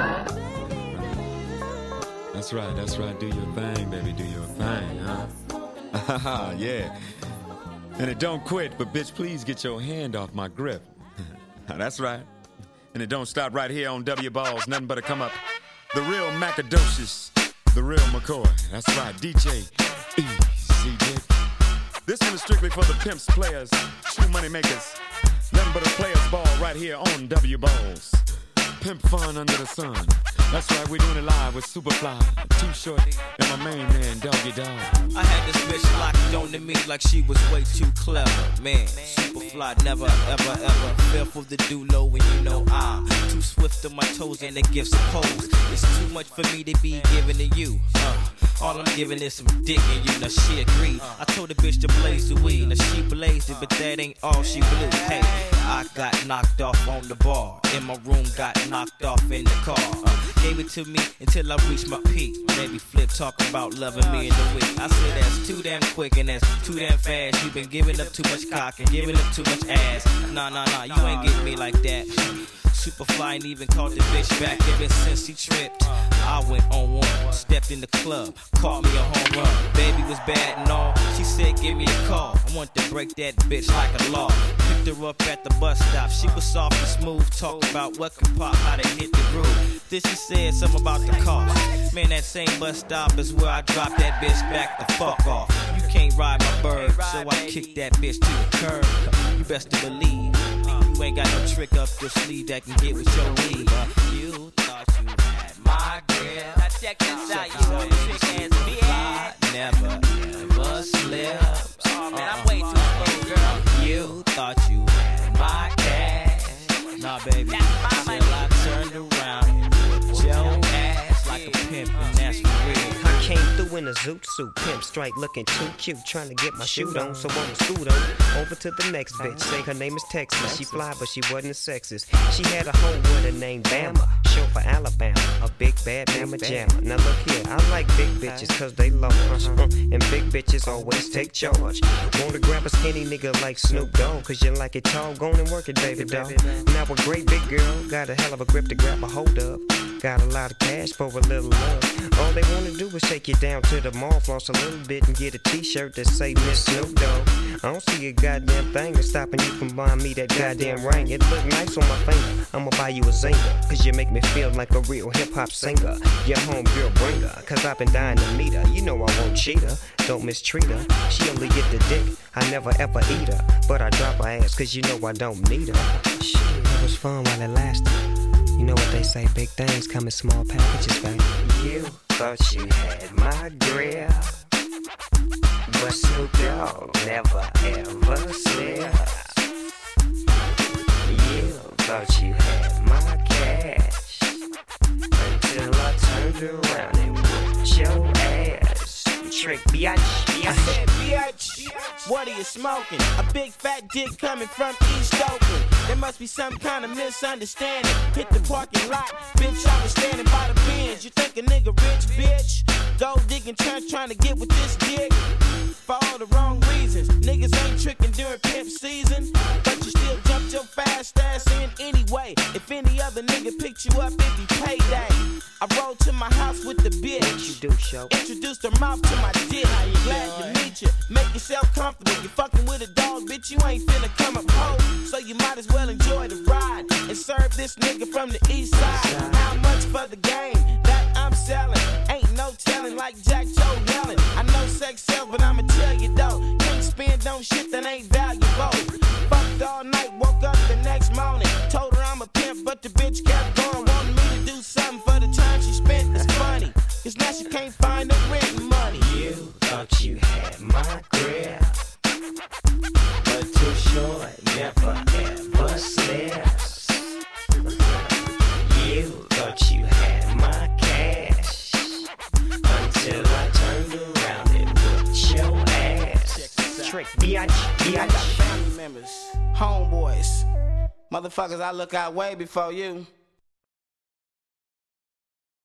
That's right, do your thing, baby, do your thing, huh? Yeah. And it don't quit, but bitch, please get your hand off my grip. That's right. And it don't stop right here on W Balls, nothing but a come up. The real Macadocious, the real McCoy. That's right, DJ Easy Dick. This one is strictly for the pimps, players, true money makers. Nothing but a players ball right here on W Balls. Pimp fun under the sun. That's right, we're doing it live with Superfly, Too Short, and my main man, Doggy Dog. I had this bitch locked on to me like she was way too clever. Man, Superfly never, ever, ever fell for the do-low when you know I'm too swift on my toes and the gifts opposed. It's too much for me to be giving to you. All I'm giving is some dick and you, now she agreed. I told the bitch to blaze the weed, now she blazed it, but that ain't all she blew. Hey, I got knocked off on the bar, in my room got knocked off in the car. Gave it to me until I reached my peak. Baby Flip talking about loving me in the week. I said that's too damn quick and that's too damn fast. You been giving up too much cock and giving up too much ass. Nah, you ain't getting me like that. Superfly ain't even called the bitch back ever since he tripped. I went on one, stepped in the club, caught me a home run. Baby was bad and all, she said give me a call. I want to break that bitch like a law. Picked her up at the bus stop, she was soft and smooth, talking about what could pop, how to hit the groove. Then she said something about the cost. Man, that same bus stop is where I dropped that bitch back the fuck off. You can't ride my bird, so I kicked that bitch to the curb. You best to believe you ain't got no trick up your sleeve that can get with your lead. You thought you had my girl. Now check this out, you know the trick ass bitch. Never, ever slips. Oh man, I'm way too slow, girl. You thought you had my cash. Nah, baby, till I turned around with your ass like a pimp, and that's for real. I came through in a zoot suit, pimp strike looking too cute, trying to get my shoot on, so I'ma scoot on over to the next bitch. Say her name is Texas, she fly but she wasn't a sexist. She had a home with her name Bama, short for Alabama, a big bad mama jammer. Now look here, I like big bitches cause they large, and big bitches always take charge. Wanna grab a skinny nigga like Snoop Dogg, cause you like it tall, go on and work it, baby doll. Now a great big girl, got a hell of a grip to grab a hold of. Got a lot of cash for a little love. All they wanna do is take you down to the mall, floss a little bit and get a t-shirt that say Miss Snoop Dogg. I don't see a goddamn thing that's stopping you from buying me that goddamn ring. It look nice on my finger, I'ma buy you a zinger, cause you make me feel like a real hip-hop singer. Your homegirl bringer, cause I've been dying to meet her. You know I won't cheat her, don't mistreat her. She only get the dick, I never ever eat her. But I drop her ass cause you know I don't need her. Shit, it was fun while it lasted. You know what they say, big things come in small packages, baby. You thought you had my grill, but Snoop Dogg never ever slips. You thought you had my cash, until I turned around and whooped your ass. Trick, biatch. I said, bitch, what are you smoking? A big fat dick coming from East Oakland. There must be some kind of misunderstanding. Hit the parking lot, bitch, I was standing by the Benz. You think a nigga rich, bitch? Gold digging trench trying to get with this dick. For all the wrong reasons. Niggas ain't tricking during pimp season, but you still jumped your fast ass in anyway. If any other nigga picked you up, it'd be payday. I rolled to my house with the bitch. What you do, show? Introduced her mouth to my dick. Glad to meet you. Make yourself comfortable. You fucking with a dog, bitch. You ain't finna come up home, so you might as well enjoy the ride and serve this nigga from the east side. How much for the game that I'm selling? Ain't no telling, like Jack Joe yelling. I know sex sells, but I'ma tell you though, can't spend on shit that ain't valuable. Fucked all night, woke up the next morning. Told her I'm a pimp, but the bitch kept going. Wanted me to do something for the time she spent. It's funny, cause now she can't find the rent money. You thought you had my grill, but Too Short never ever slips. You thought you had my cash, until I turned around and whooped your ass. Trick, biatch. I got family members, homeboys, motherfuckers I look out way before you.